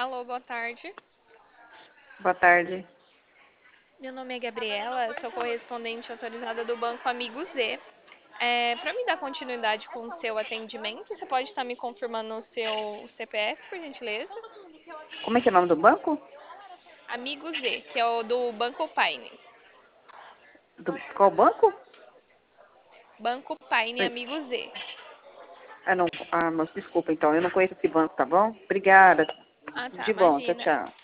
Alô, boa tarde. Boa tarde. Meu nome é Gabriela, sou correspondente autorizada do Banco Amigo Z. Para me dar continuidade com o seu atendimento, você pode estar me confirmando o seu CPF, por gentileza? Como é que é o nome do banco? Amigo Z, que é o do Banco Paine. Qual banco? Banco Paine Amigo Z. Não. Mas desculpa, então. Eu não conheço esse banco, tá bom? Obrigada. Ah, Tudo tá, de bom. Tchau, imagina. tchau.